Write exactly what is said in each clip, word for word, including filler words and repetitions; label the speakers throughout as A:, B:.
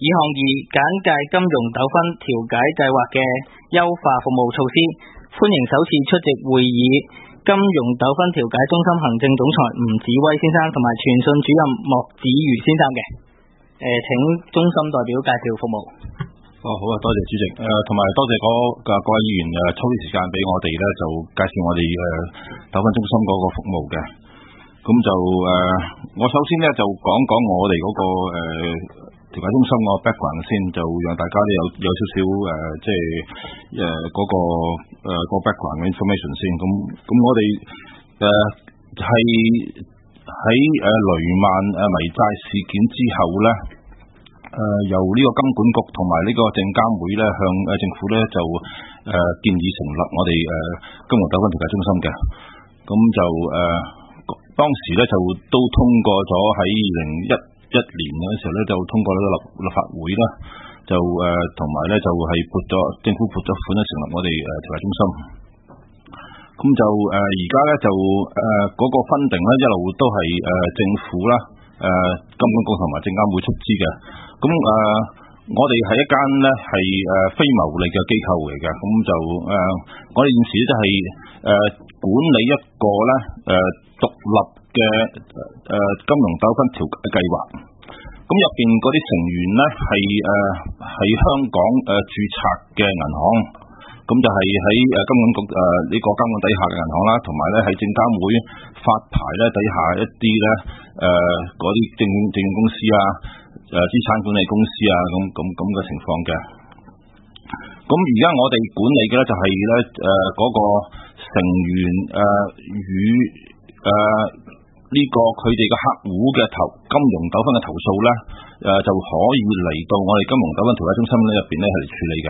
A: 以項二簡介金融糾紛調解計劃嘅優化服務措施，歡迎首次出席會議金融糾紛調解中心行政總裁吳子威先生同埋傳訊主任莫子瑜先生嘅。誒、呃，請中心代表介紹服務。
B: 哦，好啊，多謝主席。誒、呃，同埋多謝嗰個各位議員誒抽啲時間俾我哋咧，就介紹我哋誒糾紛中心嗰個服務嘅。咁就誒、呃，我首先咧就講講我哋嗰、那個誒調解中心個 background 先，就讓大家咧有有少少誒、呃，即係誒嗰個誒、呃那個 background information 先。咁咁我哋誒係喺誒雷曼誒迷債事件之後咧。誒、呃、由呢個金管局同埋呢個證監會咧，向誒、呃、政府咧就誒、呃、建議成立我哋誒、呃、金融糾紛調解中心嘅。咁就誒、呃、當時咧就都通過咗喺二零一一年嗰時候咧，就通過呢個立立法會啦，就誒同埋咧就係撥咗政府撥咗款咧成立我哋誒調解中心。咁就誒而家咧就誒嗰、呃那個分定咧一路都係誒、呃、政府啦。誒、呃，金管局同埋證監會出資嘅，咁誒、呃，我哋係一間咧係誒非牟利嘅機構嚟嘅，咁就誒、呃，我哋現時咧就係誒管理一個咧誒獨立嘅誒、呃、金融糾紛調解計劃，咁入邊嗰啲成員咧係誒喺香港誒註冊嘅銀行，咁就係喺誒金管局誒呢個監管底下嘅銀行啦，同埋咧喺證監會發牌咧底下一啲咧。誒嗰啲證證券公司啊，誒、呃、資產管理公司啊，咁咁咁嘅情況嘅。咁而家我哋管理嘅咧就係咧誒嗰個成員誒、呃、與誒呢、這個佢哋嘅客戶嘅投金融糾紛嘅投訴咧，誒、呃、就可以嚟到我哋金融糾紛調解中心咧入邊咧係嚟處理嘅。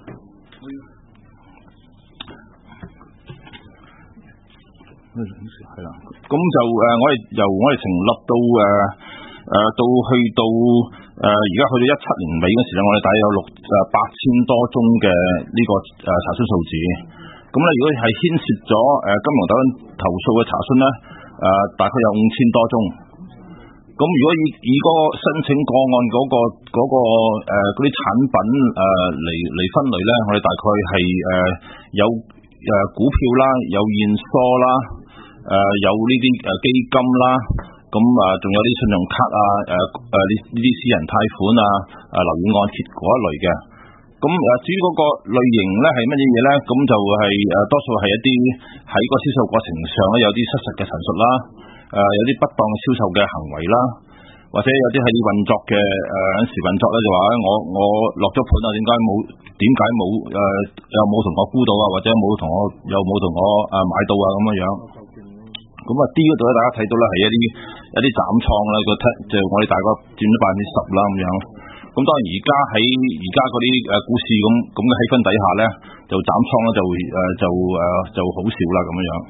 B: 係啦，咁就誒、呃，我哋由我哋成立到誒誒、呃、到去到誒而家去到一七年尾嗰時咧，我哋大約有六誒八千多宗嘅呢個誒查詢數字。咁咧，如果係牽涉咗誒金融糾紛投訴嘅查詢咧，誒、呃、大概有五千多宗。咁如果以以嗰個申請個案嗰、那個嗰、那個誒嗰啲產品誒嚟嚟分類咧，我哋大概係誒、呃、有誒股票啦，有現梭啦。誒、呃、有呢啲誒基金啦，咁啊仲有啲信用卡啊，誒誒呢呢啲私人貸款啊，誒樓宇按揭嗰一類嘅。咁誒至於嗰個類型咧係乜嘢嘢咧？咁就係、是、誒、呃、多數係一啲喺個銷售過程上咧有啲失實嘅陳述啦，誒、呃、有啲不當銷售嘅行為啦，或者有啲係啲運作嘅誒有時運作咧就話我我落咗盤啊，點解冇點解冇誒又冇同我估到啊，或者冇同我又冇同我誒買到啊咁樣樣。咁啊，啲嗰度咧，大家睇到咧係一啲一啲斬倉啦，個就我哋大概佔咗百分之十啦咁樣。咁當然而家喺而家嗰啲誒股市咁咁嘅氣氛底下咧，就斬倉咧就誒就誒就好少啦咁樣樣。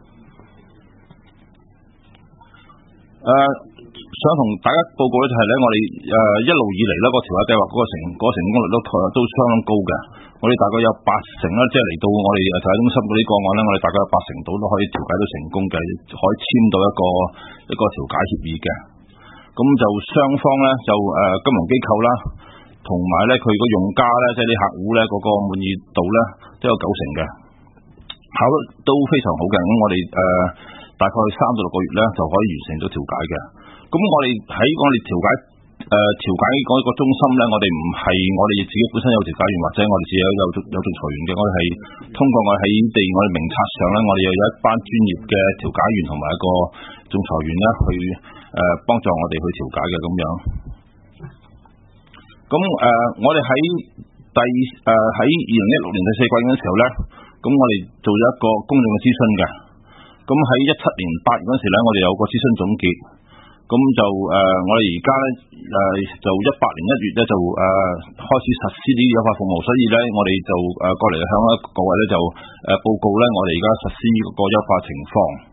B: 誒、呃，想同大家報告咧就係咧，我哋誒一路以嚟咧個調解計劃嗰個成嗰個成功率都都相當高嘅。我哋大概有八成啦，即係嚟到我哋調解中心嗰啲個案咧，我哋大概有八成度都可以調解到成功嘅，可以簽到一個一個調解協議嘅。咁就雙方咧就誒、呃、金融機構啦，同埋咧佢個用家咧，即係啲客戶咧嗰個滿意度咧都有九成嘅，考得都非常好嘅。咁我哋誒、呃、大概三到六個月咧就可以完成到調解嘅。咁我哋喺我哋調解。誒、呃、調解嗰個中心咧，我哋唔係我哋自己本身有調解員，或者我哋自己有有有仲裁員嘅，我哋係通過我哋喺地我哋名冊上咧，我哋又有一班專業嘅調解員同埋一個仲裁員咧去誒幫、呃、助我哋去調解嘅咁樣。咁誒、呃，我哋喺第誒喺二零一六年第四季嗰陣時候咧，咁我哋做咗一個公眾嘅諮詢嘅。咁喺一七年八月嗰時咧，我哋有個諮詢總結。咁就誒、呃，我哋而家咧誒就一八年一月咧就誒、呃、開始實施呢啲優化服務，所以咧我哋就誒、呃、過嚟向各位咧就誒、呃、報告咧，我哋而家實施嗰個優化情況。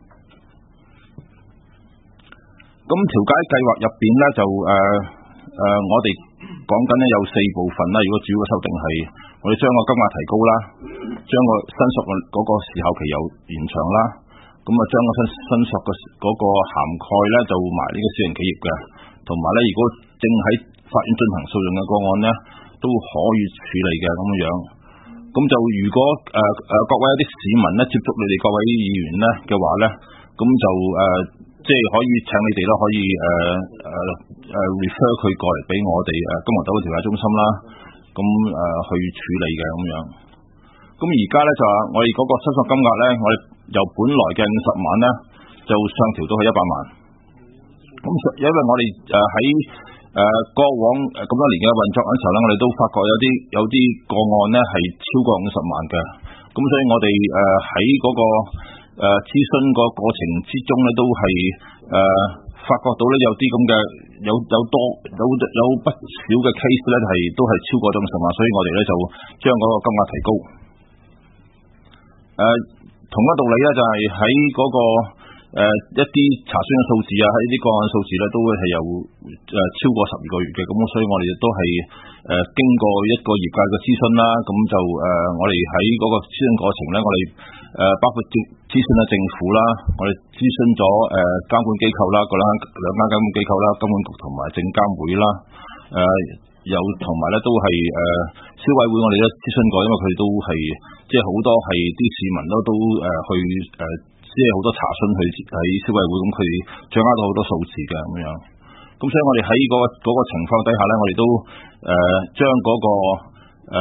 B: 咁調解計劃入邊咧就誒誒、呃呃，我哋講緊咧有四部分啦。如果主要嘅修訂係我哋將個金額提高啦，將個申索嘅嗰個時效期有延長啦。咁啊，將個申申索嘅嗰個涵蓋咧，就埋呢個私人企業嘅，同埋咧，如果正喺法院進行訴訟嘅個案咧，都可以處理嘅咁樣。咁就如果誒誒、呃、各位一啲市民咧接觸你哋各位議員咧嘅話咧，咁就誒、呃、即係可以請你哋啦，可以誒誒誒 refer 佢過嚟俾我哋誒金融糾紛調解中心啦，咁誒、呃、去處理嘅咁樣。咁而家咧就話我哋嗰個申索金額咧，我哋由本來嘅五十萬咧，就上調到去一百萬。咁因為我哋誒喺誒過往誒咁多年嘅運作嘅時候咧，我哋都發覺有啲有啲個案咧係超過五十萬嘅。咁所以我哋誒喺嗰個誒諮詢個過程之中咧，都係誒發覺到咧有啲咁嘅有有多有有不少嘅 case 咧係都係超過咗五十萬，所以我哋咧就將嗰個金額提高。誒、呃、同一道理咧，就係喺嗰個誒、呃、一啲查詢嘅數字啊，喺啲個案數字咧，都會係有誒、呃、超過十二個月嘅。咁所以我哋亦都係誒、呃、經過一個業界嘅諮詢啦，咁就誒、呃、我哋喺嗰個諮詢過程咧，我哋誒、呃、包括諮諮詢咗政府啦，我哋諮詢咗誒監管機構啦，嗰兩兩間監管機構啦，金管局同埋證監會啦，誒、呃、有同埋咧都係誒、呃、消委會，我哋都諮詢過，因為佢哋都係即係好多係啲市民都都誒去誒。呃即係好多查詢去喺消委會，咁佢掌握到好多數字嘅咁樣。咁所以我哋喺嗰個嗰個情況底下咧，我哋都誒將嗰個誒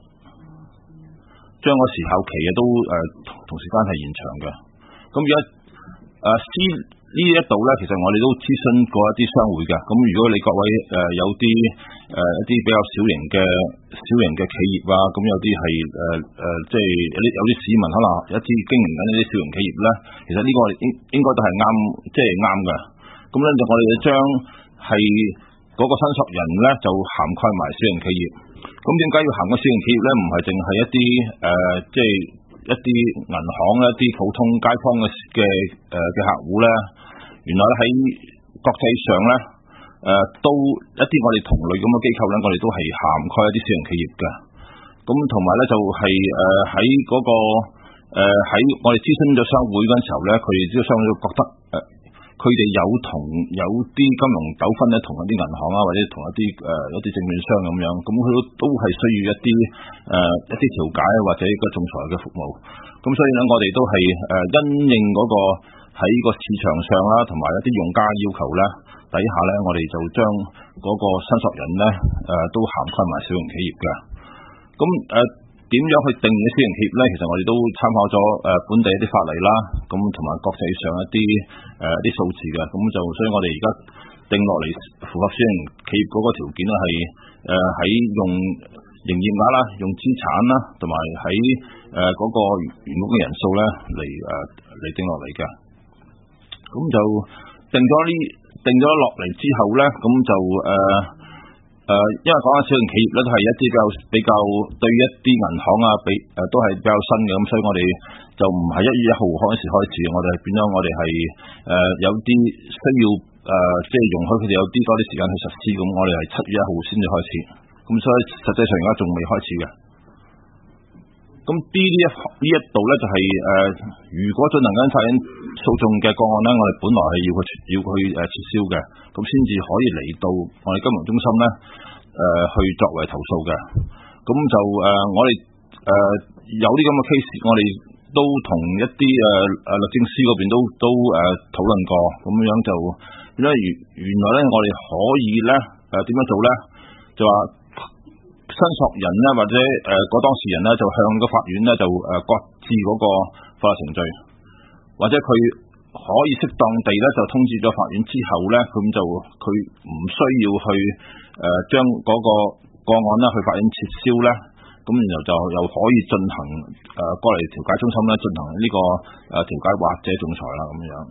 B: 將個時效期嘅都誒同同時間係延長嘅。咁而家誒私呢一度咧，其實我哋都諮詢過一啲商會嘅。咁如果你各位誒有啲誒一啲比較小型嘅小型嘅企業啊，咁有啲係誒誒，即係有啲有啲市民可能一啲經營緊呢啲小型企業咧，其實呢個應應該都係啱，即係啱嘅。咁咧就我哋將係嗰個申索人咧就涵蓋埋小型企業。咁點解要涵蓋小型企業咧？唔係淨係一啲誒、呃，即係一啲銀行一啲普通街坊嘅嘅誒嘅客戶咧，原來咧喺國際上咧。誒、呃、都一啲我哋同類咁嘅機構咧，我哋都係涵蓋一啲小型企業嘅。咁同埋咧就係誒喺嗰個喺、呃、我哋諮詢咗商會嗰陣時候咧，佢哋呢個商會都覺得誒佢哋有同有啲金融糾紛咧，同一啲銀行啊，或者同一啲誒、呃、一啲證券商咁樣，咁佢都都係需要一啲誒、呃、一啲調解或者一個仲裁嘅服務。咁所以咧，我哋都係誒、呃、因應嗰、那個喺個市場上啦，同埋一啲用家要求咧。底下咧，我哋就將嗰個申索人咧，誒、呃、都涵蓋埋小型企業嘅。咁誒點樣去定嘅小型企業咧？其實我哋都參考咗誒、呃、本地一啲法例啦，咁同埋國際上一啲誒一啲數字嘅。咁就所以我哋而家定落嚟符合小型企業嗰個條件咧，係誒喺用營業額啦、用資產啦，同埋喺誒嗰個員工嘅人數咧嚟誒嚟定落嚟嘅。咁就定咗呢？定咗落嚟之後咧，咁就誒誒、呃呃，因為講緊小型企業咧，都係一啲比較比較對一啲銀行啊，比誒、呃、都係比較新嘅，咁所以我哋就唔係一月一號開始開始，我哋變咗我哋係誒有啲需要誒、呃，即係容許佢哋有啲多啲時間去實施，咁我哋係七月一號先至開始，咁所以實際上而家仲未開始嘅。咁 D 呢一呢一度咧就係、是、誒、呃，如果進行緊法院訴訟嘅個案咧，我哋本來係要去要去誒撤銷嘅，咁先至可以嚟到我哋金融中心咧誒、呃、去作為投訴嘅。咁就誒、呃、我哋誒、呃、有啲咁嘅 case，我哋都同一啲誒誒律政司嗰邊都都誒討論過，咁樣就因為原原來咧我哋可以咧誒點樣做咧，就話。申索人咧，或者誒嗰、呃、當事人咧，就向個法院咧就誒擱置嗰個法律程序，或者佢可以適當地咧就通知咗法院之後咧，咁就佢唔需要去誒將嗰個個案咧去法院撤銷咧，咁然後就又可以進行誒、呃、過嚟調解中心咧進行呢、這個誒、呃、調解或者仲裁啦咁樣。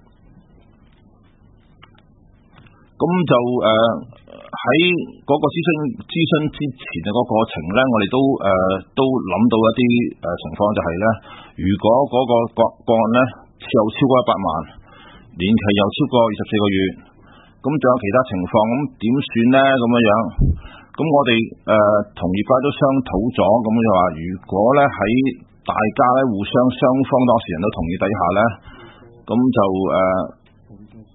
B: 咁就誒喺嗰個諮詢諮詢之前嘅個過程咧，我哋都誒、呃、都諗到一啲誒、呃、情況，就係咧，如果嗰個個個案咧又超過一百萬，年期又超過二十四個月，咁仲有其他情況，咁點算咧？咁樣樣，咁我哋誒同業界都商討咗，咁就話如果咧喺大家咧互相雙方當事人都同意底下咧，咁就誒。呃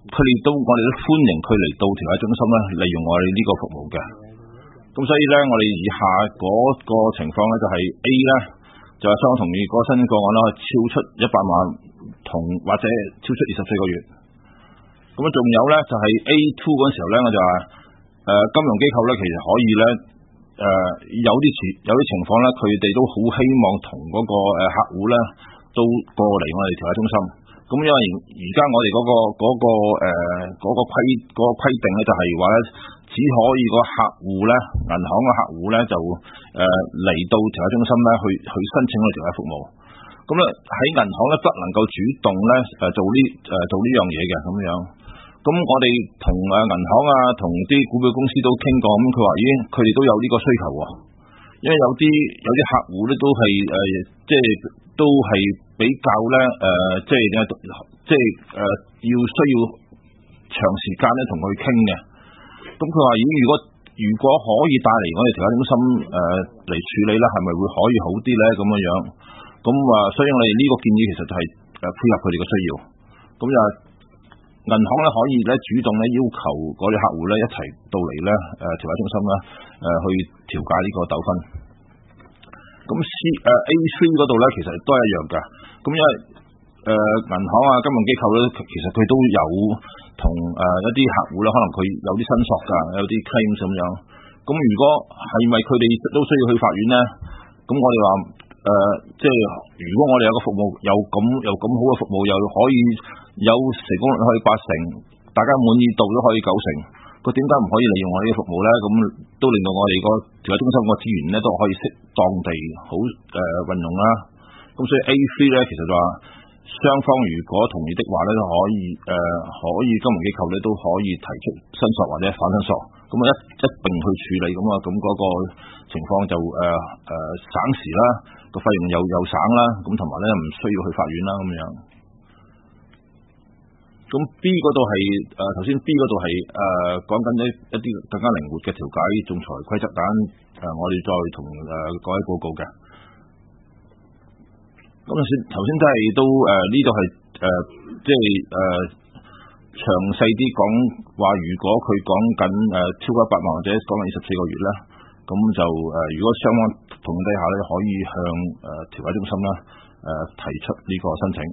B: 佢哋都我哋都歡迎佢嚟到調解中心咧，利用我哋呢個服務嘅。咁所以咧，我哋以下嗰個情況咧就係 A 咧，就係相同意嗰個新個案啦，超出一百萬同或者超出二十四個月。咁啊，仲有咧就係 A two 嗰陣時候咧，我就話誒、呃、金融機構咧其實可以咧誒、呃、有啲情有啲情況咧，佢哋都好希望同嗰個誒客戶咧都過嚟我哋調解中心。咁因為而家我哋嗰、嗰個嗰、嗰個誒嗰、嗰個規嗰、嗰個規定咧，就係話咧，只可以個客戶咧，銀行嘅客戶咧就誒嚟、呃、到調解中心咧去去申請我哋調解服務。咁咧喺銀行咧不能夠主動咧誒做呢誒做呢樣嘢嘅咁樣。咁我哋同誒銀行啊，同啲股票公司都傾過，咁佢話咦，佢哋都有呢個需求喎。因為有啲有啲客戶咧都係誒、呃，即係都係比較咧誒、呃，即係即係誒、呃，要需要長時間咧同佢傾嘅。咁佢話咦，如果如果可以帶嚟我哋調解中心誒嚟、呃、處理咧，係咪會可以好啲咧？咁樣樣，咁啊，所以我哋呢個建議其實就係誒配合佢哋嘅需要。咁就銀行咧可以咧主動咧要求嗰啲客戶咧一齊到嚟咧誒調解中心咧誒去調解呢個糾紛。咁 C 誒 A three 嗰度咧其實都係一樣㗎。咁因為誒銀行啊金融機構咧其實佢都有同誒一啲客戶咧可能佢有啲申索㗎，有啲 claim 咁樣。咁如果係咪佢哋都需要去法院咧？咁我哋話誒即係如果我哋有個服務有咁有咁好嘅服務，又可以有成功率可以八成，大家滿意度都可以九成，佢點解唔可以利用我呢個服務咧？咁都令到我哋個調解中心個資源咧都可以適當地好誒運用啦。咁所以 A three 咧其實就話雙方如果同意的話咧，都可以誒、呃、可以金融機構咧都可以提出申索或者反申索，咁啊一一並去處理咁啊，咁嗰個情況就誒誒、呃呃、省時啦，個費用又又省啦，咁同埋咧唔需要去法院啦咁樣。咁 B 嗰度係誒頭先 B 嗰度係誒講緊一一啲更加靈活嘅調解仲裁規則，等誒、呃、我哋再同誒、呃、各位報告嘅。咁頭先頭先真係都誒呢度係誒即係誒詳細啲講話，如果佢講緊誒超過一百萬或者講緊二十四個月咧，咁就誒、呃、如果雙方同意底下咧，可以向誒調解中心啦誒提出呢個申請。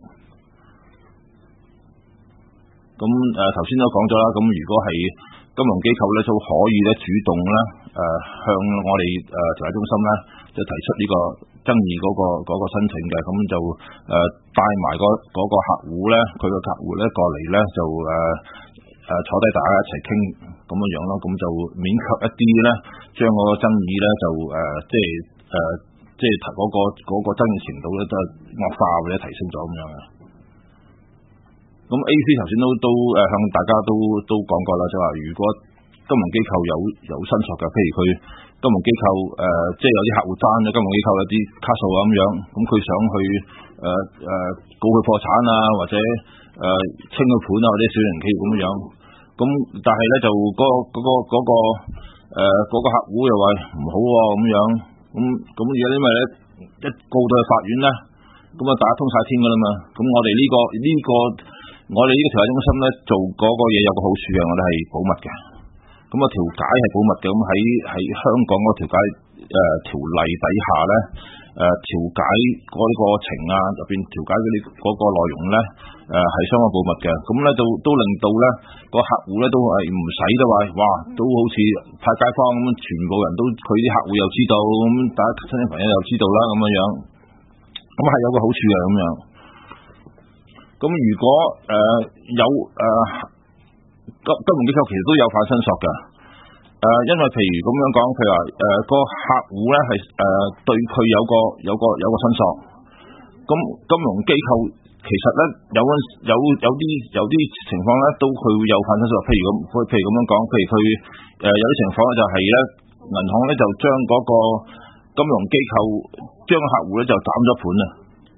B: 咁誒頭先都講咗啦，咁如果係金融機構咧，都可以咧主動咧誒向我哋誒調解中心咧，就提出呢個爭議嗰個嗰個申請嘅，咁就誒帶埋個嗰個客戶咧，佢個客戶咧過嚟咧就誒誒坐低大家一齊傾咁樣樣咯，咁就勉強一啲咧，將嗰個爭議咧就誒即係誒即係嗰個嗰個爭議程度咧都係惡化或者提升咗咁樣嘅。咁 A C 頭先都都誒向大家都都講過啦，就話如果金融機構有有申索嘅，譬如佢金融機構誒、呃、即係有啲客戶爭咗金融機構有啲卡數啊咁樣，咁佢想去誒誒、呃、告佢破產啊，或者誒、呃、清佢盤啊，或者小型企業咁樣，咁但係咧就嗰、嗰個嗰、嗰個嗰、嗰個誒、呃嗰個客戶又話唔好喎咁樣，咁咁而家因為咧一告到去法院咧，咁啊打通晒天噶啦嘛，咁我哋呢、呢個呢、呢個我哋呢個調解中心咧做嗰個嘢有個好處嘅，我哋係保密嘅。咁啊調解係保密嘅，咁喺喺香港嗰個調解誒、呃、條例底下咧，誒、呃、調解嗰啲過程啊，入邊調解嗰啲嗰個內容咧，誒、呃、係相當保密嘅。咁咧就都令到咧個客戶咧都係唔使得話，哇都好似派街坊咁，全部人都佢啲客戶又知道，咁大家親戚朋友又知道啦咁樣樣，咁係有個好處嘅咁樣。咁如果誒、呃、有誒金金融機構其實都有反申索嘅，誒、呃、因為譬如咁樣講，譬如話誒個客戶咧係誒對佢有個有個有個申索，咁金融機構其實咧有有有啲有啲情況咧都佢會有反申索，譬如咁譬如咁樣講，譬如佢誒、呃、有啲情況咧就係咧銀行咧就將嗰個金融機構將客戶咧就斬咗盤啊。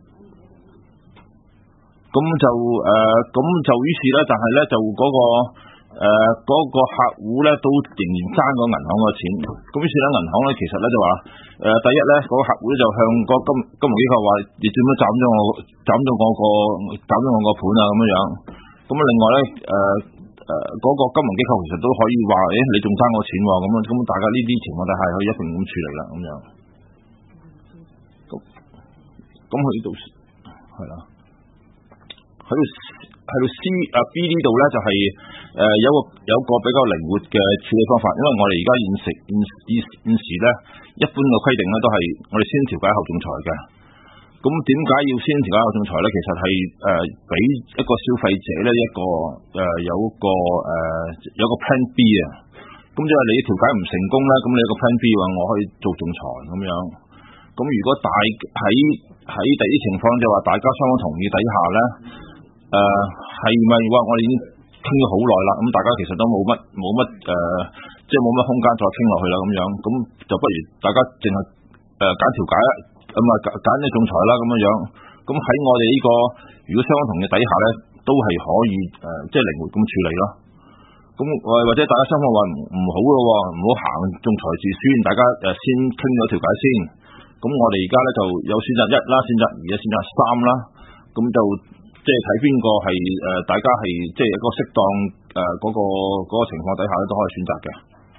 B: 咁就誒，咁、呃、就於是咧，但係咧就嗰、那個誒嗰、呃那個客戶咧都仍然爭咗銀行個錢。咁於是咧，銀行咧其實咧就話誒、呃，第一咧嗰、那個客戶咧就向個金金融機構話：你做乜斬咗我斬咗我個斬咗我個盤啊咁樣樣。咁咁另外咧誒誒嗰個金融機構其實都可以話，誒、欸、你仲爭我錢喎，咁咁大家呢啲情況底下可以一併咁處理啦，咁樣。咁咁去到係啦，喺度喺度 C 啊 B 呢度咧就係、是、誒、呃、有個有個比較靈活嘅處理方法，因為我哋而家現時現現現時咧一般嘅規定咧都係我哋先調解後仲裁嘅。咁點解要先調解後仲裁咧？其實係誒俾一個消費者咧一個誒、呃、有一個誒、呃、有個 plan B 啊。咁即係你調解唔成功咧，咁你有個 plan B 話我可以做仲裁咁樣。咁如果大喺喺第啲情況就話大家雙方同意底下咧，誒係咪話我哋已經傾咗好耐啦？咁大家其實都冇乜冇乜誒，即係冇乜空間再傾落去啦咁樣。咁就不如大家淨係誒揀調解啦。咁啊揀揀啲仲裁啦咁樣樣，咁喺我哋呢、這個如果雙方同意底下咧，都係可以誒、呃，即係靈活咁處理咯。咁或者大家雙方話唔唔好咯，唔好行仲裁自宣，大家誒先傾咗調解先。咁我哋而家咧就有選擇一啦，選擇二，選擇三啦。咁就即係睇邊個係誒，大家係即係一個適當誒嗰、呃那個嗰、那個情況底下咧，都可以選擇嘅。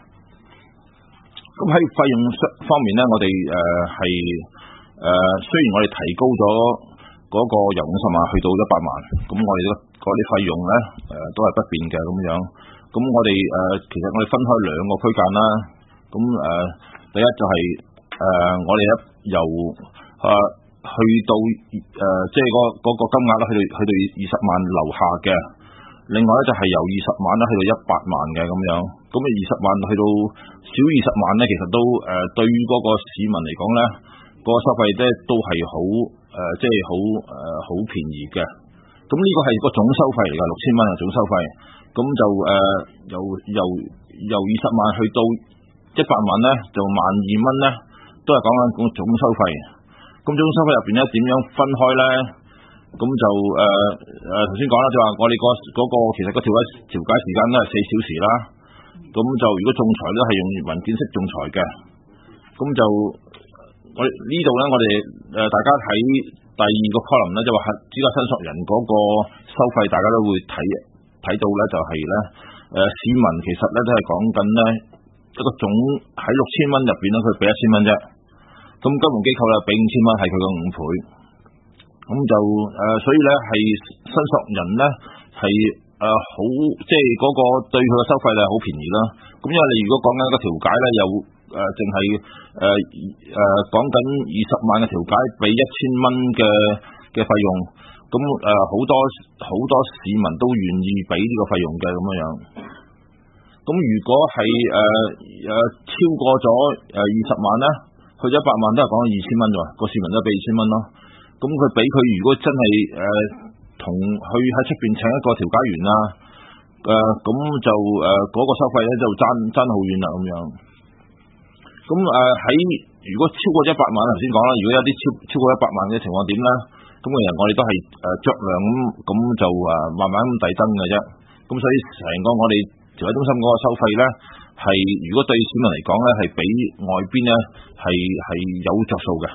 B: 咁喺費用方面咧，我哋誒係。誒、呃，雖然我哋提高咗嗰個由五十萬去到一百萬，咁我哋嗰啲費用咧，誒、呃、都係不變嘅咁樣。咁我哋誒、呃，其實我哋分開兩個區間啦。咁誒、呃，第一就係、是、誒、呃，我哋一由誒、呃、去到誒，即係嗰嗰個金額咧，去到去到二十萬樓下嘅。另外咧就係由二十萬咧去到一百萬嘅咁樣。咁啊，二十萬去到少二十萬咧，其實都誒、呃、對於嗰個市民嚟講咧。個收費咧都係好誒，即係好誒好便宜嘅。咁呢個係個總收費嚟㗎，六千蚊係總收費。咁就誒、呃、由由由二十萬去到一百萬咧，就萬二蚊咧，都係講緊個總收費。咁總收費入邊咧點樣分開咧？咁就誒誒頭先講啦，就話我哋個嗰個其實個調解調解時間咧係四小時啦。咁就如果仲裁咧係用文件式仲裁嘅，咁就。我呢度咧，我哋誒大家睇第二個 column 咧，就話資格申索人嗰個收費，大家都會睇睇到咧，就係咧誒市民其實咧都係講緊咧一個總喺六千蚊入邊咧，佢俾一千蚊啫。咁金融機構咧俾五千蚊，係佢嘅五倍。咁就誒、呃，所以咧係申索人咧係誒好，即係嗰個對佢嘅收費咧好便宜啦。咁因為你如果講緊一個調解咧，又誒淨係誒誒講緊二十萬嘅調解，俾一千蚊嘅嘅費用，咁誒好多好多市民都願意俾呢個費用嘅咁樣樣。咁如果係誒誒超過咗誒二十萬咧，去咗一百萬都係講二千蚊啫喎，個市民都俾二千蚊咯。咁佢俾佢如果真係誒同去喺出邊請一個調解員啊，誒咁就誒嗰個收費咧就爭爭好遠啦咁樣。咁誒喺如果超過一百萬，頭先講啦，如果有啲超超過一百萬嘅情況點咧？咁其實我哋都係誒酌量咁咁就誒慢慢咁遞增嘅啫。咁所以成個我哋調解中心嗰個收費咧，係如果對市民嚟講咧，係比外邊咧係係有着數嘅。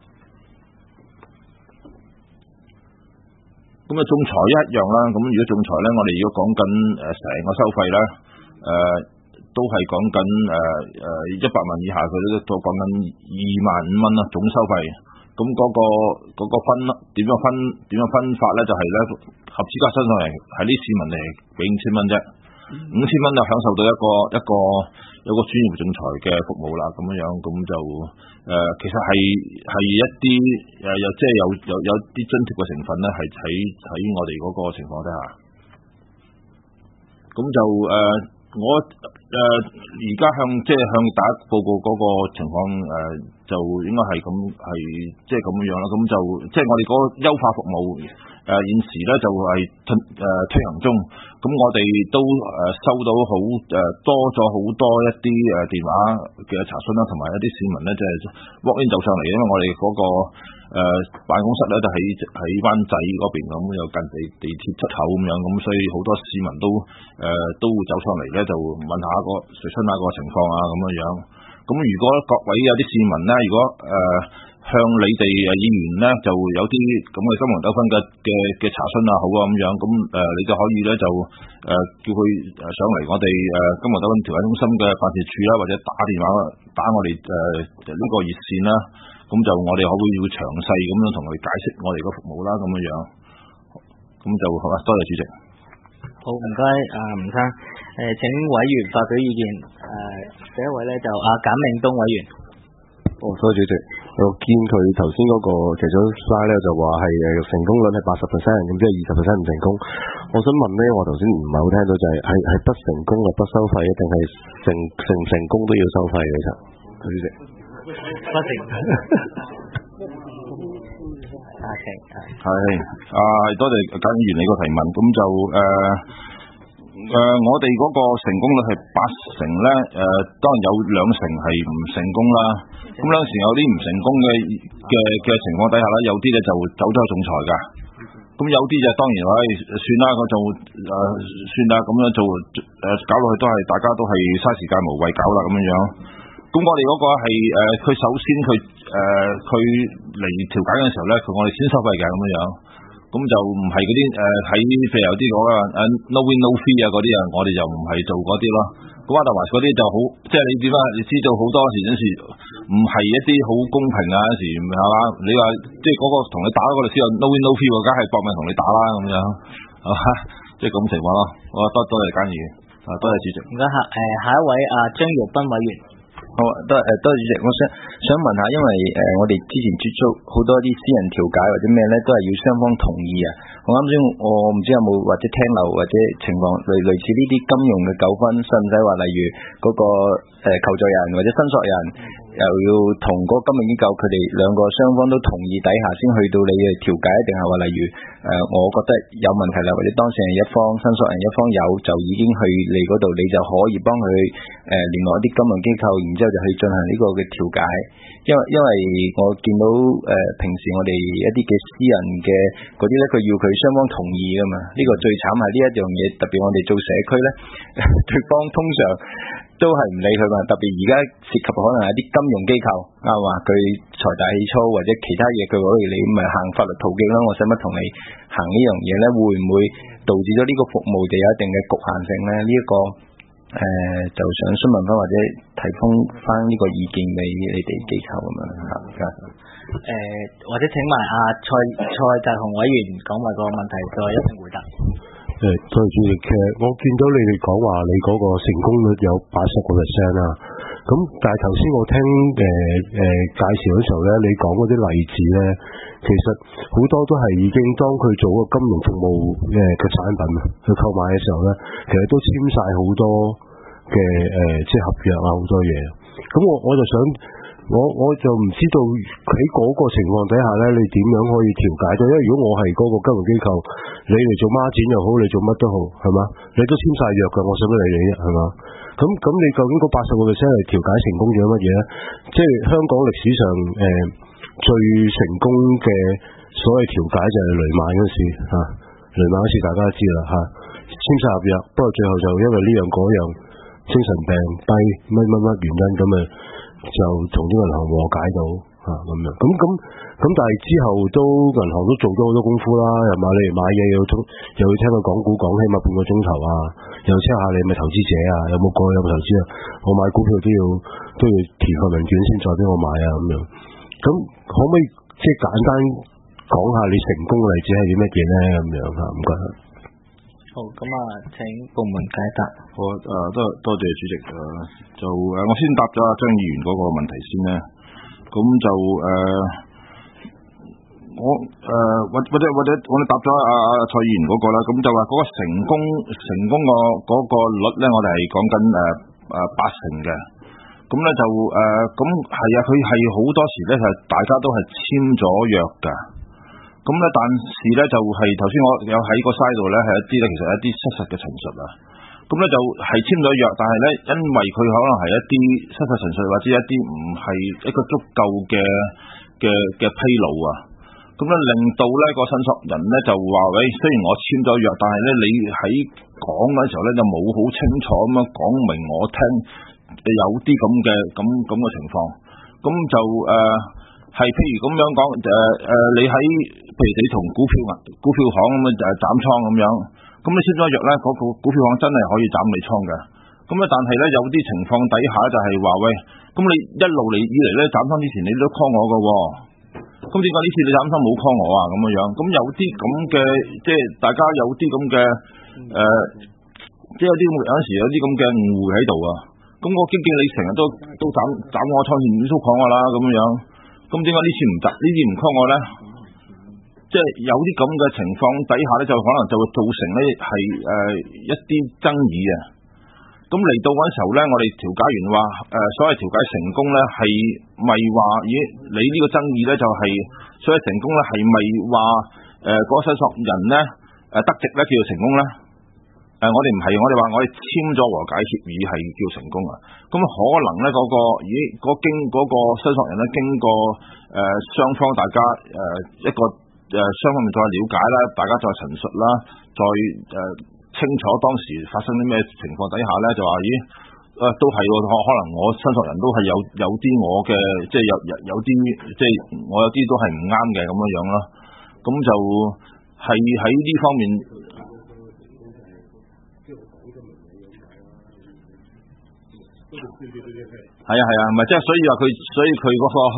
B: 咁啊，仲裁一樣啦。咁如果仲裁咧，我哋如果講緊誒成個收費咧，誒、呃。都係講緊誒誒一百萬以下，佢都都講緊二萬五蚊啦，總收費。咁嗰、嗰個嗰、嗰個分點樣分點樣分法咧？就係、是、咧合資格申索人係啲市民嚟俾五千蚊啫，五千蚊就享受到一個一個有個專業仲裁嘅服務啦。咁樣樣咁就誒、呃，其實係係一啲誒有即係有有有啲津貼嘅成分咧，係喺喺我哋嗰個情況底下。咁就誒。呃我誒而家向即係向大家報告嗰個情況誒、呃，就應該係咁係即係咁樣啦。咁就即係我哋嗰個優化服務誒、呃、現時咧就係推誒推行中。咁我哋都誒收到好誒多咗好多一啲誒電話嘅查詢啦，同埋一啲市民咧即係 walk in 就上嚟，因為我哋嗰、那個誒、呃、辦公室咧就喺喺灣仔嗰邊，咁又近地地鐵出口咁樣，咁所以好多市民都誒、呃、都會走上嚟咧，就問下個查詢下個情況啊咁樣樣。咁如果各位有啲市民咧，如果誒係向你哋誒議員咧就有啲咁嘅金融糾紛嘅嘅嘅查詢啊，好啊咁樣，咁誒、呃、你就可以咧就誒、呃、叫佢誒上嚟我哋誒、呃、金融糾紛調解中心嘅辦事處啦，或者打電話打我哋誒呢個熱線啦，咁就我哋可會要詳細咁樣同佢解釋我哋個服務啦，咁樣樣，咁就好啊，多謝主席。
A: 好，唔該啊，吳生，誒、呃、請委員發表意見。誒、呃、第一位咧就阿簡明東委員。
C: 哦，多謝主席。我見佢頭先嗰個其中 slide 咧就話係誒成功率係八十 percent， 咁即係二十 percent 唔成功。我想問咧，我頭先唔係好聽到就係係係不成功就不收費，定係成成唔成功都要收費嘅？其實，主席。
A: 不成。啊，係
B: 係啊，多謝簡議員你個提問，咁就誒。呃誒、呃，我哋嗰個成功率係八成咧，誒、呃，當然有兩成係唔成功啦。咁有時有啲唔成功嘅嘅嘅情況底下咧，有啲咧就走咗去仲裁㗎。咁有啲就當然唉、哎，算啦，我就誒、呃、算啦，咁樣做誒、呃、搞落去都係大家都係嘥時間無謂搞啦咁樣樣。咁我哋嗰個係誒，佢、呃、首先佢誒佢嚟調解嘅時候咧，佢我哋先收費嘅咁樣樣。咁就唔係嗰啲誒喺譬如有啲講啊誒 no win no fee 啊嗰啲啊，我哋就唔係做嗰啲咯。咁阿特華嗰啲就好，即係你點啊？你知道好多時有時唔係一啲好公平啊，有時係嘛？你話即係嗰個同你打嗰個律師有 no win no fee，梗係搏命同你打啦咁樣，係嘛？即係咁情況咯。我多多謝簡議員，啊多謝主席。
A: 唔該下誒下一位阿張玉斌委員。
D: 好，多誒多謝主席，我想想問下，因為誒、呃、我哋之前接觸好多啲私人調解或者咩咧，都係要雙方同意啊。我啱先我唔知有冇或者聽漏或者情況類類似呢啲金融嘅糾紛，使唔使話例如嗰、那個誒、呃、求助人或者申索人又要同嗰個金融機構佢哋兩個雙方都同意底下先去到你嘅調解，定係話例如誒、呃、我覺得有問題啦，或者當事人一方申索人一方有就已經去你嗰度，你就可以幫佢誒聯絡一啲金融機構，然之後就去進行呢個嘅調解。因為因為我見到誒、呃、平時我哋一啲嘅私人嘅嗰啲咧，佢要佢雙方同意噶嘛，呢、這個最慘係呢一樣嘢，特別我哋做社區咧，對方通常都係唔理佢嘛，特別而家涉及可能係啲金融機構啱嘛，佢財大氣粗或者其他嘢，佢攞嚟你咪行法律途徑啦，我使乜同你行呢樣嘢咧？會唔會導致咗呢個服務就有一定嘅局限性咧？呢、這、一個誒、呃，就想詢問翻或者提供翻呢個意見俾你哋機構咁樣吓。
A: 誒、呃，或者請埋阿蔡蔡澤雄委員講埋個問題，再一並回答。
C: 誒，多謝主席。其實我見到你哋講話你嗰個成功率有八十個 percent 啦。咁但係頭先我聽誒誒、呃、介紹嘅時候咧，你講嗰啲例子咧，其實好多都係已經當佢做個金融服務嘅嘅產品去購買嘅時候咧，其實都簽晒好多嘅誒、呃、即係合約啊，好多嘢。咁我我就想，我我就唔知道喺嗰個情況底下咧，你點樣可以調解到？因為如果我係嗰個金融機構，你嚟做孖展又好，你做乜都好，係嘛？你都簽晒約㗎，我使乜理你啫？係嘛？咁咁，你究竟嗰八十個 percent 係調解成功咗乜嘢咧？即係香港歷史上誒、呃、最成功嘅所謂調解就係雷曼嗰時嚇，雷曼嗰時大家都知啦嚇，簽晒合約，不過最後就因為呢樣嗰樣精神病低乜乜乜原因咁啊，就同啲銀行和解到嚇咁樣。咁咁咁，但係之後都銀行都做咗好多功夫啦，又買你買嘢，又又去聽佢講股講起碼半個鐘頭啊，又 check 下你係咪投資者啊，有冇過有冇投資啊？我買股票都要都要填份文件先再俾我買啊咁樣。咁可唔可以即係簡單講下你成功嘅例子係啲乜嘢咧？咁樣嚇，唔該。
A: 好，咁啊，請部門解答。
B: 我誒多多謝主席誒，就誒我先答咗阿張議員嗰個問題先咧。咁就誒、呃，我誒或或者或者我哋答咗阿阿蔡議員嗰、那個啦。咁就話嗰個成功成功個嗰個率咧，我哋係講緊誒誒八成嘅。咁咧就誒咁係啊，佢係好多時咧係大家都係簽咗約㗎。咁咧，但是咧就係頭先我有喺個 side 度咧係一啲咧，其實係一啲失實嘅陳述啊。咁咧就係簽咗約，但係咧因為佢可能係一啲失實陳述，或者一啲唔係一個足夠嘅嘅嘅披露啊。咁咧令到咧個申索人咧就話：喂，雖然我簽咗約，但係咧你喺講嗰陣時候咧就冇好清楚咁樣講明我聽，有啲咁嘅咁咁嘅情況。咁就誒。呃係譬如咁樣講誒誒，你喺譬如你同股票啊股票行咁樣誒斬倉咁樣，咁你簽咗約咧，嗰個股票行真係可以斬你倉嘅。咁啊，但係咧有啲情況底下就係話喂，咁你一路嚟以嚟咧斬倉之前你都 call 我㗎喎，咁點解呢次你斬倉冇 call 我啊？咁樣樣，咁有啲咁嘅即係大家有啲咁嘅誒，即係有啲有陣時有啲咁嘅誤會喺度啊。咁我經經你成日都都斬斬我倉，前面都 call 我啦咁樣樣，咁點解呢次唔得？呢次唔 call 我咧？即係有啲咁嘅情況底下咧，就可能就會造成咧係誒一啲爭議啊。咁嚟到嗰陣時候咧，我哋調解員話誒，所謂調解成功咧，係咪話咦？你呢個爭議咧就係、是、所謂成功咧，係咪話誒嗰個申索人咧誒得直咧叫做成功咧？誒、呃，我哋唔係，我哋話我哋簽咗和解協議係叫成功啊。咁可能咧嗰、那個咦嗰經嗰、那個申索人咧經過誒雙、呃、方大家誒、呃、一個誒雙、呃、方面再了解啦，大家再陳述啦，再誒。呃清楚當時發生啲咩情況底下咧，就話咦，誒、呃、都係喎，可能我申索人都係有有啲我嘅，即係有有有啲即係我有啲都係唔啱嘅咁樣樣咯。咁就係喺呢方面，係啊係啊，唔係即係所以話佢，所以佢嗰、那個。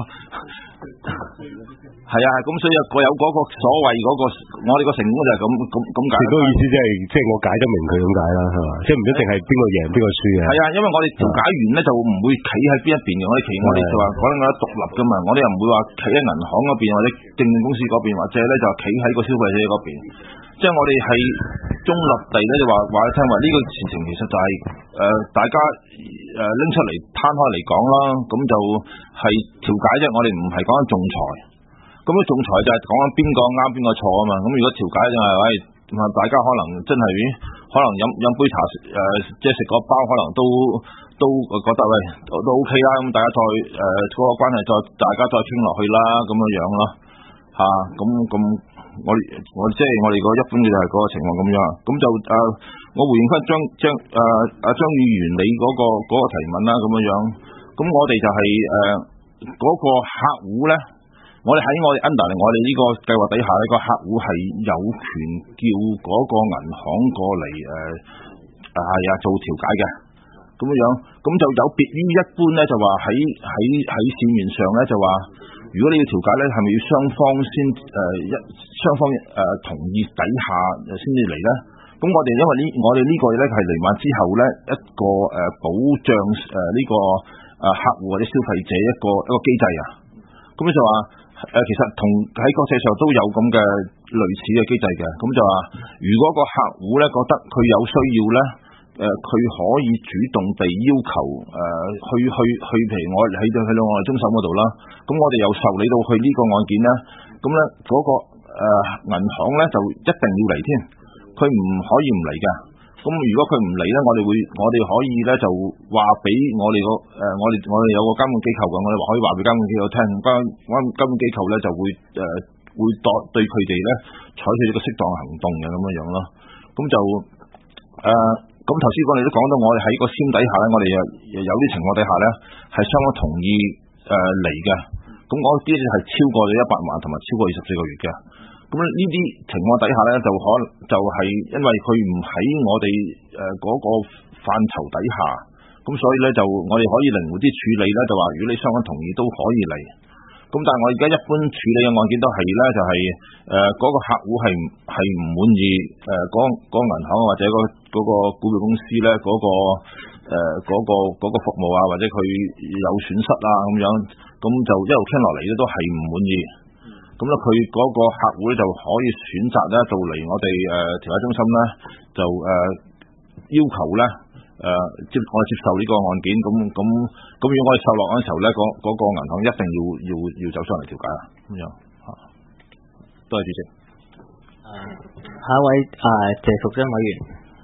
B: 係啊，咁所以個有嗰個所謂嗰、那個，我哋個成功就係咁咁咁解。嗰
C: 個意思即係即係我解得明佢咁解啦，係嘛？即係唔一定係邊個贏邊個輸嘅。
B: 係啊，因為我哋調解員咧就唔會企喺邊一邊嘅，我哋企我哋就話可能我哋獨立噶嘛，我哋又唔會話企喺銀行嗰邊或者證券公司嗰邊，或者咧就企喺個消費者嗰邊。即係我哋係中立地咧就話話你聽話呢個事情其實就係、是、誒、呃、大家誒拎、呃、出嚟攤開嚟講啦，咁就係調解啫，我哋唔係講緊仲裁。咁樣仲裁就係講緊邊個啱邊個錯啊嘛。咁如果調解就係、是，喂、哎，大家可能真係可能飲飲杯茶誒、呃，即係食個包，可能都都覺得喂都 OK 啦。咁大家再誒嗰、呃、個關係再大家再傾落去啦，咁樣樣咯嚇。咁、啊、咁我我即係我哋個一般嘅就係嗰個情況咁樣。咁就誒、呃，我回應翻張張誒阿張議員你嗰、那個嗰、那個提問啦，咁樣樣。咁我哋就係誒嗰個客戶咧。我哋喺我哋 under 嚟，我哋呢個計劃底下呢個客戶係有權叫嗰個銀行過嚟誒係啊做調解嘅咁樣，咁就有別於一般咧，就話喺喺喺市面上咧就話，如果你要調解咧，係咪要雙方先誒一雙方誒、呃、同意底下先至嚟咧？咁我哋因為呢，我哋呢個咧係嚟晚之後咧一個誒、呃、保障誒呢、呃這個誒客戶或者消費者一個一個機制啊，咁就話。誒、呃，其實同喺國際上都有咁嘅類似嘅機制嘅，咁就話，如果個客戶咧覺得佢有需要咧，誒、呃，佢可以主動地要求誒、呃，去去去，譬如我喺到去到我哋中心嗰度啦，咁我哋又受理到去呢個案件咧，咁咧嗰個誒銀、呃、行咧就一定要嚟添，佢唔可以唔嚟嘅。咁如果佢唔嚟咧，我哋會我哋可以咧就話俾我哋個誒我哋我哋有個監管機構嘅，我哋話可以話俾監管機構聽，監監監管機構咧就會誒、呃、會對對佢哋咧採取一個適當行動嘅咁樣樣咯。咁就誒咁頭先我哋都講到，我哋喺個簽底下咧，我哋又有啲情況底下咧係雙方同意誒嚟嘅。咁嗰啲係超過咗一百萬同埋超過二十四個月嘅。咁呢啲情況底下咧，就可能就係因為佢唔喺我哋誒嗰個範疇底下，咁所以咧就我哋可以靈活啲處理咧，就話如果你雙方同意都可以嚟。咁但係我而家一般處理嘅案件都係咧，就係誒嗰個客戶係係唔滿意誒嗰嗰個銀行或者嗰嗰個股票公司咧嗰個誒嗰個嗰個服務啊，或者佢有損失啊咁樣，咁就一路傾落嚟咧都係唔滿意。咁咧，佢嗰個客戶咧就可以選擇咧到嚟我哋誒調解中心咧，就誒、呃、要求咧誒、呃、接我接受呢個案件。咁咁咁，如果我哋受落嗰陣時候咧，嗰、那、嗰個銀行一定要要要走上嚟調解啦。咁樣嚇，多謝主席。
A: 下一位誒謝淑珍委員。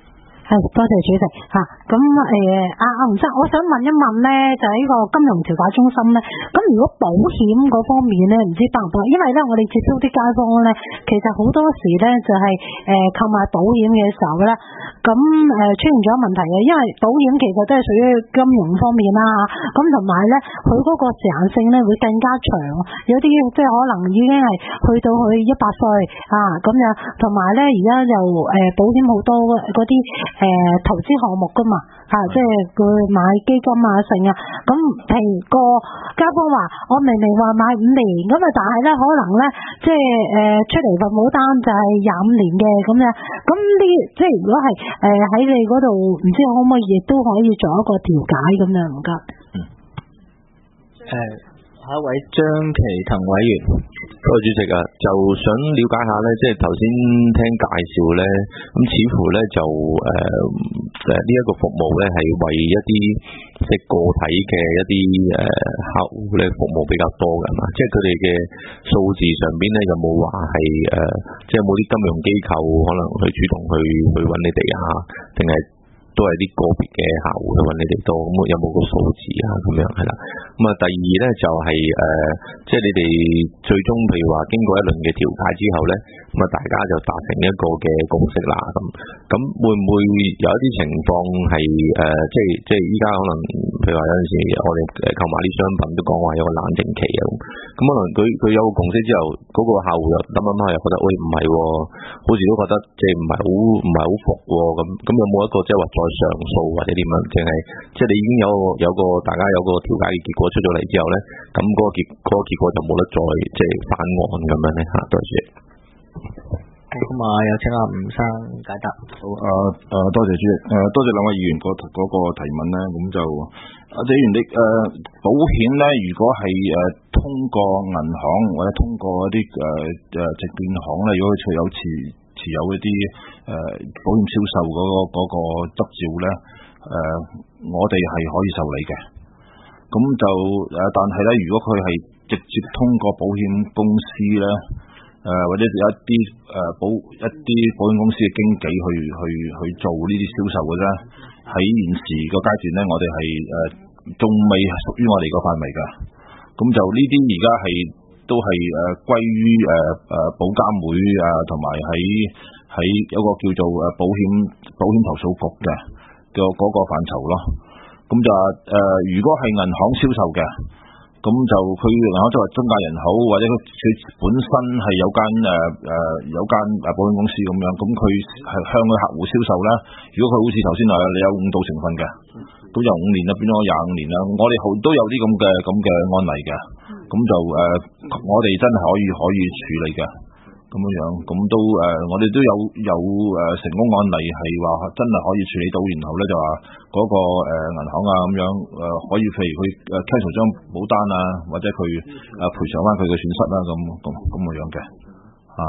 E: 係多謝主席嚇，咁誒阿阿吳生，我想問一問咧，就喺、是、個金融調解中心咧，咁如果保險嗰方面咧，唔知幫唔幫？因為咧，我哋接觸啲街坊咧，其實好多時咧就係誒購買保險嘅時候咧，咁誒、呃、出現咗問題嘅，因為保險其實都係屬於金融方面啦嚇，咁同埋咧佢嗰個時限性咧會更加長，有啲即係可能已經係去到去一百歲啊咁樣，同埋咧而家又誒、呃、保險好多嗰啲。誒、呃，投資項目噶嘛，吓、啊，即係佢買基金啊，成啊，咁譬如個街坊話，我明明話買五年，咁啊，但係咧可能咧，即係誒、呃、出嚟份保單就係廿五年嘅咁樣，咁呢，即係如果係誒喺你嗰度，唔知可唔可以亦都可以做一個調解咁樣，唔該。嗯。
A: 誒、呃，下一位張其騰委員。
D: 各位主席啊，就想了解下咧，即係頭先聽介紹咧，咁似乎咧就誒誒呢一個服務咧係為一啲即係個體嘅一啲誒、呃、客戶咧服務比較多嘅嘛，即係佢哋嘅數字上邊咧有冇話係誒，即係有冇啲金融機構可能去主動去去揾你哋啊，定係都係啲個別嘅客戶去揾你哋多，咁有冇個數字啊咁樣係啦。咁啊，第二咧就係、是、誒、呃，即係你哋最終譬如話經過一輪嘅調解之後咧，咁啊大家就達成一個嘅共識啦。咁咁會唔會有一啲情況係誒，即係即係依家可能譬如話有陣時我哋誒購買啲商品都講話有個冷靜期啊，咁可能佢佢有個共識之後，嗰、那個客戶又諗諗下又覺得喂唔係喎，好似都覺得即係唔係好唔係好服喎，咁咁有冇一個即係話再上訴或者點樣？淨係即係你已經有個有個大家有個調解嘅結果出咗嚟之後咧，咁嗰個結嗰個結果就冇得再即係翻案咁樣咧嚇，多謝。
A: 咁啊，有請阿吳生解答。
B: 好，誒、呃、誒，多謝主席，誒、呃、多謝兩位議員嗰嗰個提問咧，咁就阿謝議員，你誒、呃、保險咧，如果係誒、呃、通過銀行或者通過一啲誒誒證券行咧，如果佢有持持有一啲誒、呃、保險銷售嗰、那個嗰、那個執照咧，誒、呃、我哋係可以受理嘅。咁就誒、呃，但係咧，如果佢係直接通過保險公司咧。誒、呃、或者有一啲誒、呃、保一啲保險公司嘅經紀去去去做呢啲銷售嘅啫，喺現時個階段咧，我哋係誒仲未屬於我哋個範圍㗎。咁就呢啲而家係都係誒歸於誒誒保監會啊，同埋喺喺一個叫做誒保險保險投訴局嘅嘅嗰個範疇咯。咁就誒、呃，如果係銀行銷售嘅。咁就佢銀行作為中介人好，或者佢佢本身係有間誒誒、呃、有間誒保險公司咁樣，咁佢係向佢客戶銷售啦。如果佢好似頭先話你有誤導成分嘅，咁由五年啦變咗廿五年啦。我哋好都有啲咁嘅咁嘅案例嘅，咁就誒、呃、我哋真係可以可以處理嘅。咁樣樣，咁都誒、呃，我哋都有有誒、呃、成功案例係話真係可以處理到，然後咧就話嗰、那個誒、呃、銀行啊咁樣誒、呃、可以譬如佢誒 cancel 張保單啊，或者佢誒賠償翻佢嘅損失啦，咁咁咁嘅樣嘅啊。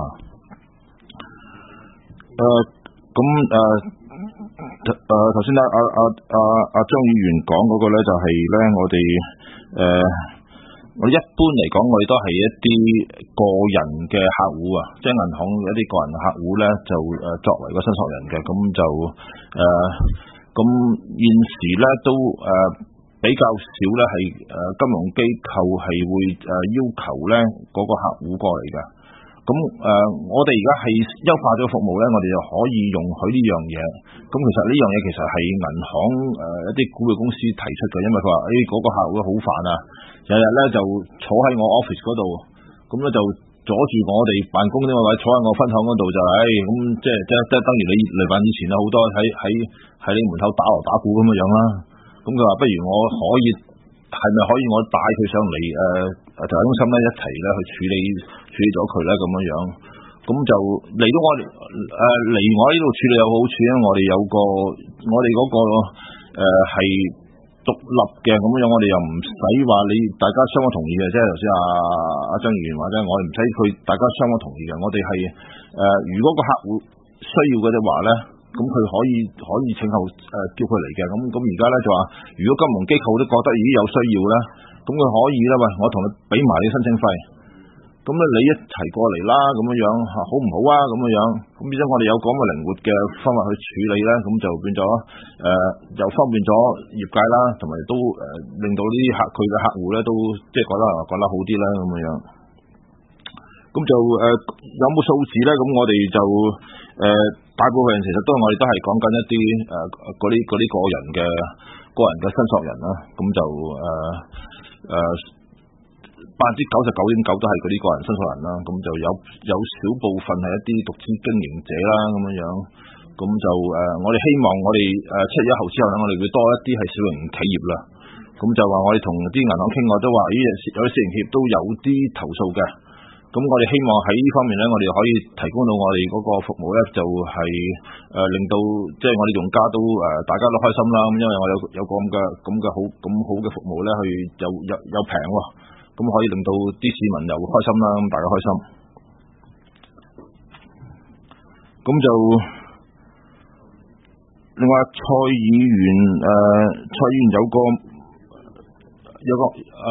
B: 誒咁誒誒頭先阿阿阿阿阿張議員講嗰個咧就係咧我哋誒。呃我哋一般嚟講，我哋都係一啲個人嘅客戶啊，即係銀行一啲個人客戶咧，就誒作為個申索人嘅，咁就誒咁、呃、現時咧都誒、呃、比較少咧係誒金融機構係會誒要求咧嗰個客戶過嚟嘅。咁誒、呃，我哋而家係優化咗服務咧，我哋就可以容許呢樣嘢。咁其實呢樣嘢其實係銀行誒、呃、一啲股票公司提出嘅，因為佢話誒嗰個客戶好煩啊，日日咧就坐喺我 office 嗰度，咁咧就阻住我哋辦公啲位，坐喺我分行嗰度就係咁，即係即係即係等於你嚟辦以前啊，好多喺喺喺你門口打鑼打鼓咁嘅樣啦。咁佢話不如我可以係咪可以我帶佢上嚟誒誒調解中心咧一齊咧去處理處理咗佢咧咁樣樣，咁就嚟到我誒嚟、呃、我呢度處理有好處咧，我哋有個我哋嗰、嗰個誒係、呃、獨立嘅咁樣，我哋又唔使話你大家雙方同意嘅，即係頭先阿阿張議員話啫，我哋唔使佢大家雙方同意嘅，我哋係誒如果個客戶需要嘅話咧，咁佢可以可以請求誒、呃、叫佢嚟嘅，咁咁而家咧就話，如果金融機構都覺得已經有需要咧，咁佢可以咧，喂，我同你俾埋你申請費，咁咁咧你一齊過嚟啦，咁樣樣嚇好唔好啊？咁樣樣，咁變咗我哋有咁嘅靈活嘅方法去處理咧，咁就變咗誒、呃、又方便咗業界啦，同埋都誒、呃、令到呢啲客佢嘅客戶咧都即係覺得覺得好啲啦，咁樣樣。咁就誒、呃、有冇數字咧？咁我哋就誒、呃、大部分人其實都我哋都係講緊一啲誒嗰啲嗰啲個人嘅個人嘅申索人啦，咁就誒誒。呃呃百分之九十九點九都係嗰啲個人申索人啦，咁就有有少部分係一啲獨資經營者啦，咁樣樣，咁就誒、呃，我哋希望我哋誒七月一號之後咧，我哋會多一啲係小型企業啦，咁就話我哋同啲銀行傾，我都話咦有啲小型企業都有啲投訴嘅，咁我哋希望喺呢方面咧，我哋可以提供到我哋嗰個服務咧，就係、是、誒、呃、令到即係我哋用家都誒、呃、大家都開心啦，咁因為我有有個咁嘅咁嘅好咁好嘅服務咧，去又又又平喎。咁可以令到啲市民又開心啦，咁大家開心。咁就另外蔡議員誒、呃，蔡議員有個有個誒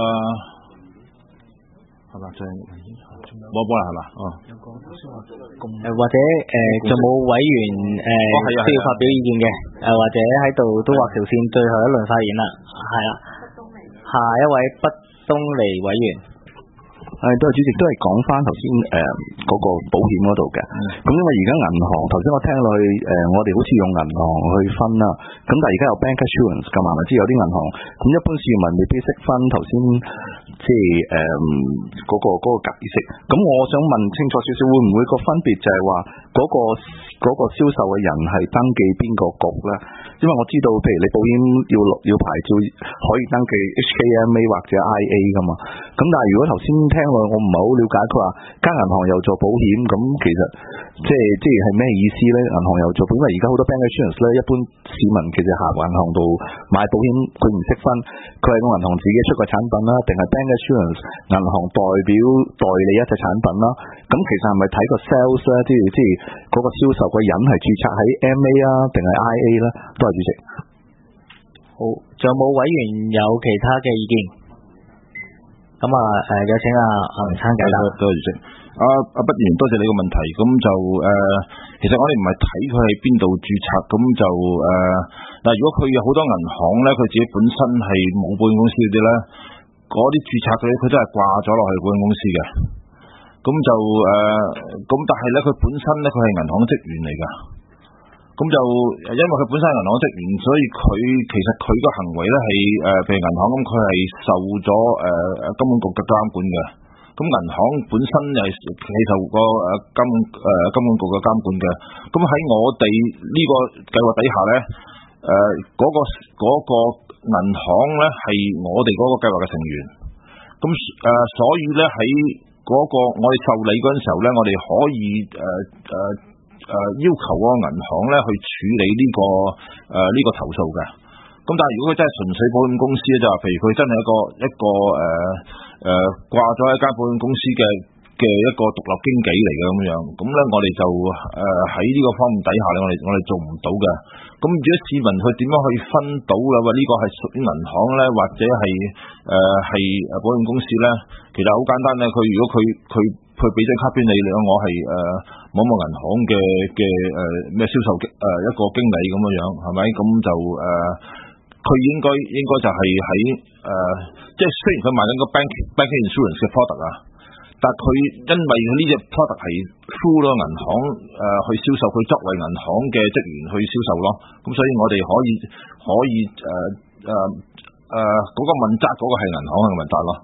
B: 係嘛？就係冇波啦係嘛？哦。有個
A: 誒或者誒就冇委員誒需要發表意見嘅誒，或者喺度都劃條線，最後一輪發言啦，係啦。下一位不東尼委員，
F: 係都係主席，都係講翻頭先誒嗰個保險嗰度嘅。咁、嗯、因為而家銀行頭先我聽落去誒、呃，我哋好似用銀行去分啦。咁但係而家有 bank assurance 㗎嘛，咪知有啲銀行咁一般市民未必識分頭先，即係誒嗰個嗰、嗰個解釋。咁我想問清楚少少，會唔會個分別就係話嗰個嗰、嗰個銷售嘅人係登記邊個局咧？因為我知道，譬如你保險要要牌照可以登記 H K M A 或者 I A 噶嘛，咁但係如果頭先聽落我唔係好了解，佢話間銀行又做保險，咁其實即係即係係咩意思咧？銀行又做保險，因為而家好多 bank insurance 咧，一般市民其實行銀行度買保險，佢唔識分，佢係個銀行自己出個產品啦，定係 bank insurance 銀行代表代理一隻產品啦？咁其實係咪睇個 sales 咧？即係即係嗰個銷售個人係註冊喺 M A 啊，定係 I A 咧？主席，
A: 好，仲有冇委員有其他嘅意見？咁啊，誒、呃，有請阿阿吳生解答。
B: 多謝主席。阿阿不然，多謝你個問題。咁就誒、呃，其實我哋唔係睇佢喺邊度註冊，咁就誒，嗱、呃，如果佢有好多銀行咧，佢自己本身係冇保險公司嗰啲咧，嗰啲註冊嗰啲，佢都係掛咗落去保險公司嘅。咁就誒，咁、呃、但係咧，佢本身咧，佢係銀行職員嚟噶。咁就因為佢本身係銀行職員，所以佢其實佢個行為咧係誒，譬如銀行咁，佢係受咗誒金管局嘅監管嘅。咁銀行本身又係係受個誒金誒金管局嘅監管嘅。咁喺我哋呢個計劃底下咧，誒嗰個嗰個銀行咧係我哋嗰個計劃嘅成員。咁誒所以咧喺嗰個我哋受理嗰陣時候咧，我哋可以誒誒。誒、呃、要求嗰個銀行咧去處理呢、這個誒呢、呃這個投訴嘅，咁但係如果佢真係純粹保險公司咧，就話譬如佢真係一個一個誒誒掛咗一間保險公司嘅嘅一個獨立經紀嚟嘅咁樣，咁咧我哋就誒喺呢個方面底下咧，我哋我哋做唔到嘅。咁如果市民佢點樣去分到啦？話、這、呢個係屬於銀行咧，或者係誒係誒保險公司咧？其實好簡單咧，佢如果佢佢佢俾張卡片你，你我係誒某某銀行嘅嘅誒咩銷售誒、呃、一個經理咁樣樣，係咪？咁就誒佢、呃、應該應該就係喺誒，即係雖然佢賣緊個 bank bank insurance 嘅 product 啊。但佢因為呢隻 product 係 through 咯銀行誒、呃、去銷售，佢作為銀行嘅職員去銷售咯，咁所以我哋可以可以誒誒誒嗰個問責嗰個係銀行嘅問責咯。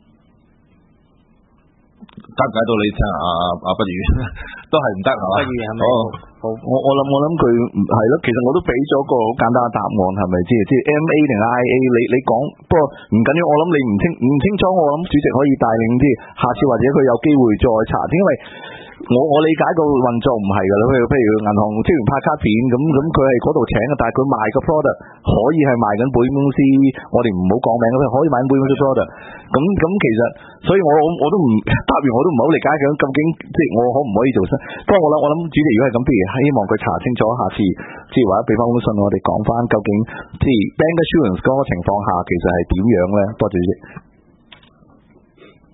B: 解唔解到你聽啊？阿不如都係唔得係嘛？不如係咪？
F: 好，我我諗我諗佢係咯，其實我都俾咗個好簡單嘅答案，係咪即係即係 M A 定 I A？你你講，不過唔緊要，我諗你唔清唔清楚，我諗主席可以帶領啲，下次或者佢有機會再查，因為我我理解個運作唔係㗎啦，譬如譬如銀行職員派卡片咁咁，佢係嗰度請嘅，但係佢賣個 product 可以係賣緊保險公司，我哋唔好講名，可以賣緊保險公司 product。咁咁其實，所以我我我都唔答完，我都唔係好理解嘅，究竟即係我可唔可以做新？不過我諗我諗主席如果係咁，不如希望佢查清楚，下次即係或者俾翻封信我哋講翻，究竟即係 bank assurance 嗰個情況下其實係點樣咧？多謝主席。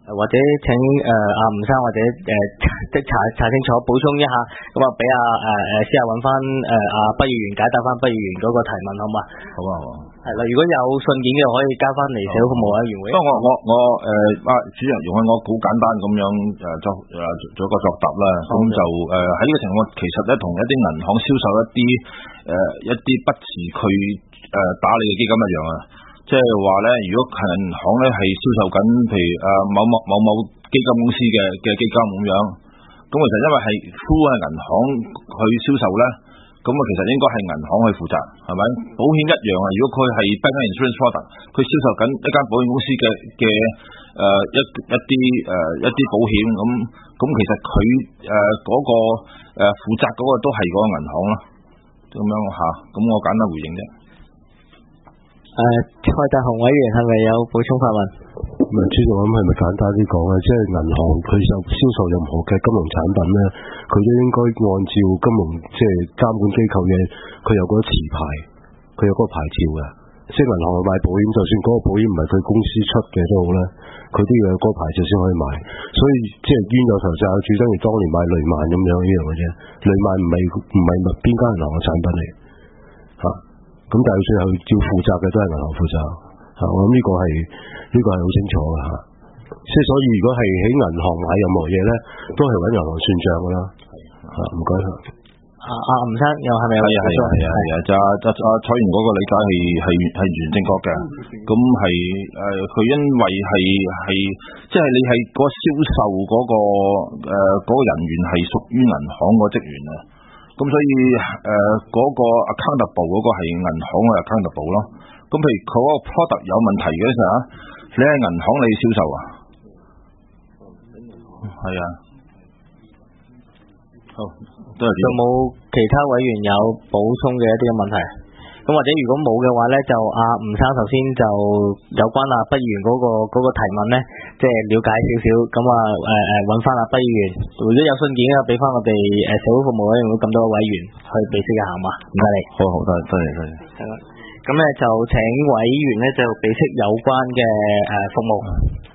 A: 或者請誒阿吳生或者誒即查查清楚補充一下，咁啊俾阿誒誒試下揾翻誒阿畢議員解答翻畢議員嗰個提問好嘛？
B: 好啊好啊。
A: 係啦，如果有信件嘅可以交翻嚟社會服務委員會。
B: 不過我我我誒啊主席容許我好簡單咁樣誒作誒做一個作答啦。咁就誒喺呢個情況，其實咧同一啲銀行銷售一啲誒、呃、一啲不時佢誒打理嘅基金一樣啊。即係話咧，如果銀行咧係銷售緊，譬如誒某某某某基金公司嘅嘅基金咁樣，咁其實因為係 through 係銀行去銷售咧，咁啊其實應該係銀行去負責，係咪？保險一樣啊，如果佢係 bank insurance product，佢銷售緊一間保險公司嘅嘅誒一一啲誒、呃、一啲保險咁，咁其實佢誒嗰個誒、呃、負責嗰個都係嗰個銀行咯，咁樣嚇，咁我簡單回應啫。
A: 誒，蔡達鴻委員係咪有補充發問？
C: 唔係，主席，我諗係咪簡單啲講啊？即係銀行佢就銷售任何嘅金融產品咧，佢都應該按照金融即係監管機構嘅，佢有嗰個持牌，佢有嗰個牌照嘅。即係銀行賣保險，就算嗰個保險唔係佢公司出嘅都好咧，佢都要有嗰個牌照先可以賣。所以即係冤有頭債有主，等於當年買雷曼咁樣呢樣嘅啫。雷曼唔係唔係邊間銀行嘅產品嚟嚇。咁但係算係照負責嘅都係銀行負責嚇，我諗呢個係呢個係好清楚嘅嚇。即係所以如果係喺銀行買任何嘢咧，都係揾銀行算賬㗎啦。嚇，唔該嚇。
A: 阿阿吳生又係咪有？
B: 係啊係啊係啊係啊，就就阿蔡員嗰個理解係係係完全正確嘅。咁係誒，佢、呃、因為係係即係你係嗰個銷售嗰、嗰個誒嗰、呃嗰個人員係屬於銀行個職員啊。咁所以誒嗰、呃那個 accountable 嗰個係銀行嘅 accountable 咯。咁譬如佢嗰個 product 有問題嘅時候，你喺銀行你銷售啊？係啊。好，多謝。
A: 有冇其他委員有補充嘅一啲嘅問題？咁或者如果冇嘅話咧，就阿吳生頭先就有關阿畢議員嗰、那個嗰、那個提問咧，即係了解少少，咁啊誒誒揾翻阿畢議員，如果有信件啊，俾翻我哋誒社會服務委員會咁多委員去備悉一下嘛，唔該你。
B: 好好，多謝多謝多謝。
A: 係啦，咁咧就請委員咧就備悉有關嘅誒服務。